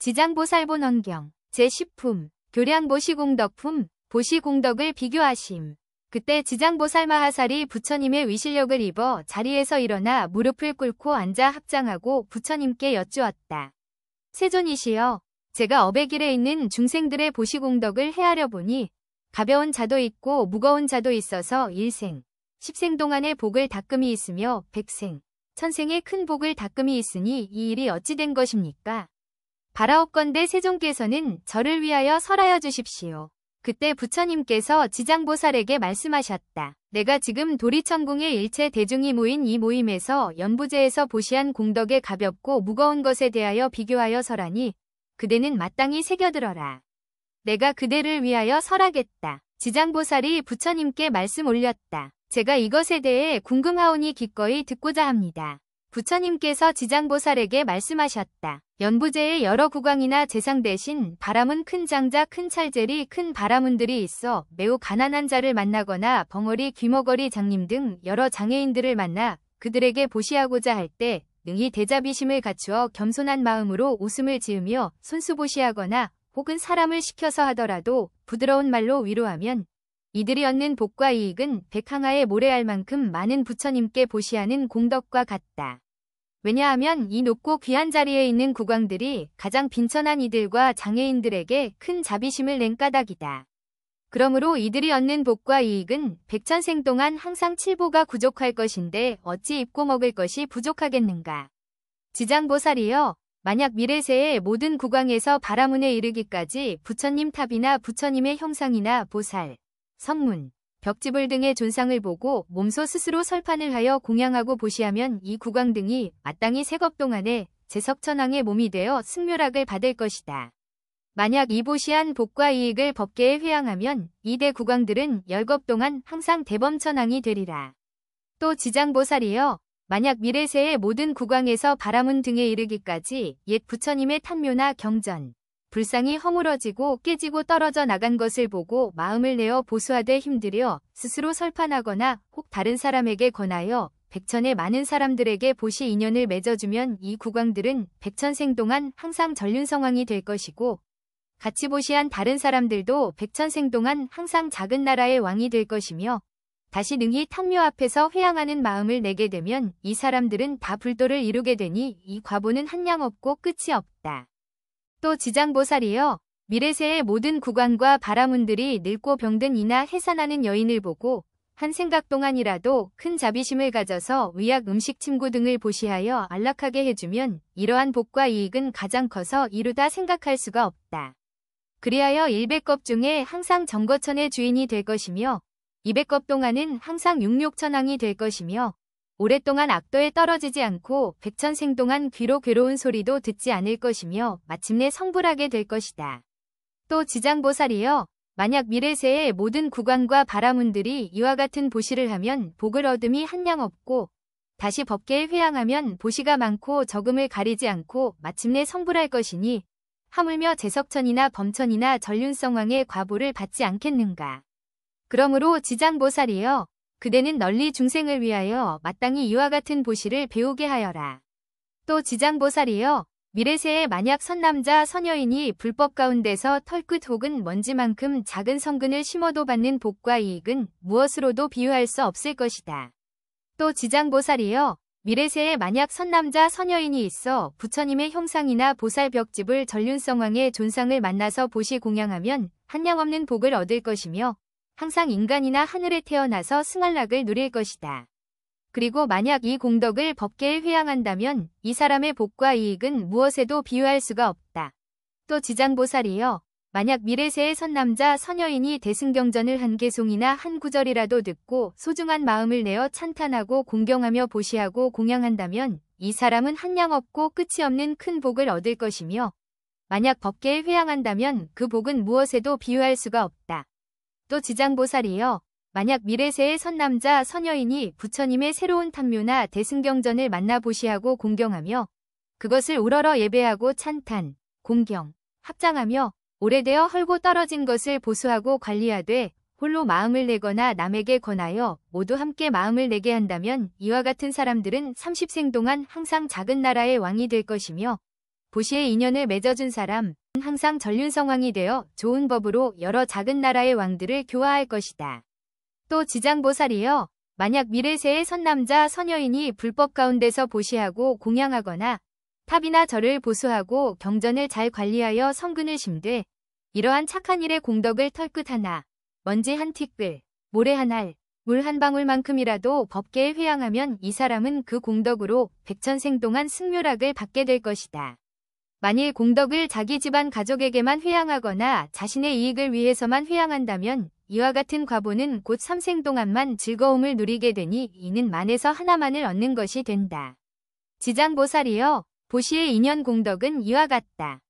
지장보살본원경 제10품 교량보시공덕품 보시공덕을 비교하심. 그때 지장보살 마하살이 부처님의 위실력을 입어 자리에서 일어나 무릎을 꿇고 앉아 합장하고 부처님께 여쭈었다. 세존이시여, 제가 어배길에 있는 중생들의 보시공덕을 헤아려 보니 가벼운 자도 있고 무거운 자도 있어서 일생, 10생 동안의 복을 닦음이 있으며 백생, 천생의 큰 복을 닦음이 있으니 이 일이 어찌 된 것입니까? 바라옵건대 세존께서는 저를 위하여 설하여 주십시오. 그때 부처님께서 지장보살에게 말씀하셨다. 내가 지금 도리천궁의 일체 대중이 모인 이 모임에서 연부제에서 보시한 공덕의 가볍고 무거운 것에 대하여 비교하여 설하니 그대는 마땅히 새겨들어라. 내가 그대를 위하여 설하겠다. 지장보살이 부처님께 말씀 올렸다. 제가 이것에 대해 궁금하오니 기꺼이 듣고자 합니다. 부처님께서 지장보살에게 말씀하셨다. 연부제의 여러 국왕이나 재상 대신 바라문 큰 장자 큰 찰제리 큰 바라문들이 있어 매우 가난한 자를 만나거나 벙어리 귀머거리 장님 등 여러 장애인들을 만나 그들에게 보시하고자 할 때 능히 대자비심을 갖추어 겸손한 마음으로 웃음을 지으며 손수보시하거나 혹은 사람을 시켜서 하더라도 부드러운 말로 위로하면 이들이 얻는 복과 이익은 백항아에 모래알 만큼 많은 부처님께 보시하는 공덕과 같다. 왜냐하면 이 높고 귀한 자리에 있는 국왕들이 가장 빈천한 이들과 장애인들에게 큰 자비심을 낸 까닭이다. 그러므로 이들이 얻는 복과 이익은 백천생 동안 항상 칠보가 부족할 것인데 어찌 입고 먹을 것이 부족하겠는가. 지장보살이여, 만약 미래세의 모든 국왕에서 바라문에 이르기까지 부처님 탑이나 부처님의 형상이나 보살, 성문, 벽지불 등의 존상을 보고 몸소 스스로 설판을 하여 공양하고 보시하면 이 국왕 등이 마땅히 세겁 동안에 제석천왕의 몸이 되어 승묘락을 받을 것이다. 만약 이 보시한 복과 이익을 법계에 회양하면 이 대국왕들은 열겁 동안 항상 대범천왕이 되리라. 또 지장보살이여, 만약 미래세의 모든 국왕에서 바라문 등에 이르기까지 옛 부처님의 탄묘나 경전, 불상이 허물어지고 깨지고 떨어져 나간 것을 보고 마음을 내어 보수하되 힘들여 스스로 설판하거나 혹 다른 사람에게 권하여 백천의 많은 사람들에게 보시 인연을 맺어주면 이 국왕들은 백천생 동안 항상 전륜성왕이 될 것이고 같이 보시한 다른 사람들도 백천생 동안 항상 작은 나라의 왕이 될 것이며 다시 능히 탕묘 앞에서 회양하는 마음을 내게 되면 이 사람들은 다 불도를 이루게 되니 이 과보는 한량 없고 끝이 없다. 또 지장보살이여, 미래세의 모든 국왕과 바라문들이 늙고 병든 이나 해산하는 여인을 보고 한 생각 동안이라도 큰 자비심을 가져서 의약 음식 침구 등을 보시하여 안락하게 해주면 이러한 복과 이익은 가장 커서 이루다 생각할 수가 없다. 그리하여 100겁 중에 항상 정거천의 주인이 될 것이며 200겁 동안은 항상 육욕천왕이 될 것이며 오랫동안 악도에 떨어지지 않고 백천생 동안 귀로 괴로운 소리도 듣지 않을 것이며 마침내 성불하게 될 것이다. 또 지장보살이여, 만약 미래세의 모든 국왕과 바라문들이 이와 같은 보시를 하면 복을 얻음이 한량 없고 다시 법계에 회양하면 보시가 많고 적음을 가리지 않고 마침내 성불할 것이니 하물며 제석천이나 범천이나 전륜성왕의 과보를 받지 않겠는가. 그러므로 지장보살이여, 그대는 널리 중생을 위하여 마땅히 이와 같은 보시를 배우게 하여라. 또 지장보살이여, 미래세에 만약 선남자 선여인이 불법 가운데서 털끝 혹은 먼지만큼 작은 성근을 심어도 받는 복과 이익은 무엇으로도 비유할 수 없을 것이다. 또 지장보살이여, 미래세에 만약 선남자 선여인이 있어 부처님의 형상이나 보살 벽집을 전륜성왕의 존상을 만나서 보시 공양하면 한량없는 복을 얻을 것이며 항상 인간이나 하늘에 태어나서 승할락을 누릴 것이다. 그리고 만약 이 공덕을 법계에 회양한다면 이 사람의 복과 이익은 무엇에도 비유할 수가 없다. 또 지장보살이여, 만약 미래세의 선남자 선여인이 대승경전을 한 개송이나 한 구절이라도 듣고 소중한 마음을 내어 찬탄하고 공경하며 보시하고 공양한다면 이 사람은 한량 없고 끝이 없는 큰 복을 얻을 것이며 만약 법계에 회양한다면 그 복은 무엇에도 비유할 수가 없다. 또 지장보살이여, 만약 미래세의 선남자 선여인이 부처님의 새로운 탐묘나 대승경전을 만나 보시하고 공경하며 그것을 우러러 예배하고 찬탄, 공경, 합장하며 오래되어 헐고 떨어진 것을 보수하고 관리하되 홀로 마음을 내거나 남에게 권하여 모두 함께 마음을 내게 한다면 이와 같은 사람들은 30생 동안 항상 작은 나라의 왕이 될 것이며 보시의 인연을 맺어준 사람, 항상 전륜성왕이 되어 좋은 법으로 여러 작은 나라의 왕들을 교화할 것이다. 또 지장보살이여, 만약 미래세의 선남자 선여인이 불법 가운데서 보시하고 공양하거나 탑이나 절을 보수하고 경전을 잘 관리하여 성근을 심되 이러한 착한 일의 공덕을 털끝 하나, 먼지 한 티끌, 모래 한 알, 물 한 방울만큼이라도 법계에 회양하면 이 사람은 그 공덕으로 백천생 동안 승묘락을 받게 될 것이다. 만일 공덕을 자기 집안 가족에게만 회양하거나 자신의 이익을 위해서만 회양한다면 이와 같은 과보는 곧 삼생 동안만 즐거움을 누리게 되니 이는 만에서 하나만을 얻는 것이 된다. 지장보살이여, 보시의 인연 공덕은 이와 같다.